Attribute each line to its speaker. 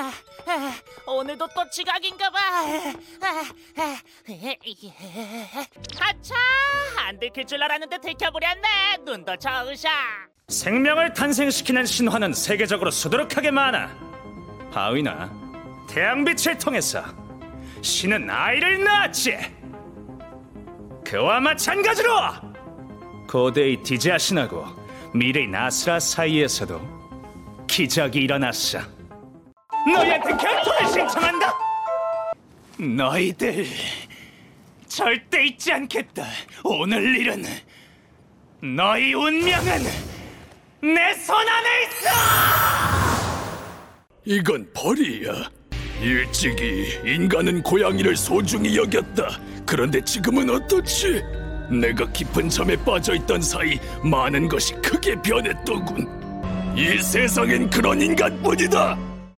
Speaker 1: 오늘도 또 지각인가봐. 아차, 안 들킬 줄 알았는데 들켜버렸네. 눈도 저으셔.
Speaker 2: 생명을 탄생시키는 신화는 세계적으로 수두룩하게 많아. 바위나 태양빛을 통해서 신은 아이를 낳았지. 그와 마찬가지로 고대의 디제아 신하고 미래의 나스라 사이에서도 기적이 일어났어. 너희한테 결투를 신청한다. 너희들 절대 잊지 않겠다. 오늘 일은 너희 운명은 내 손 안에 있어.
Speaker 3: 이건 벌이야. 일찍이 인간은 고양이를 소중히 여겼다. 그런데 지금은 어떻지? 내가 깊은 잠에 빠져있던 사이 많은 것이 크게 변했더군. 이 세상엔 그런 인간뿐이다.